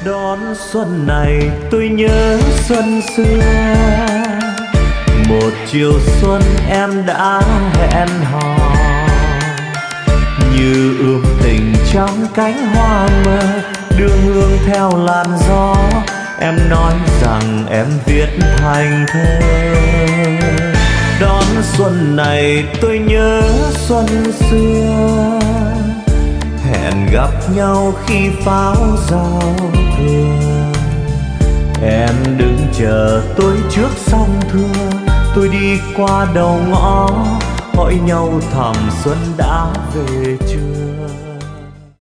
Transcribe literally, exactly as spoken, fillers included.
Đón xuân này tôi nhớ xuân xưa, một chiều xuân em đã hẹn hò, như ươm tình trong cánh hoa mơ, đưa hương theo làn gió. Em nói rằng em viết thành thơ. Đón xuân này tôi nhớ xuân xưa, hẹn gặp nhau khi pháo giao thừa. Em đứng chờ tôi trước sông Thưa, tôi đi qua đầu ngõ, hỏi nhau thầm xuân đã về chưa.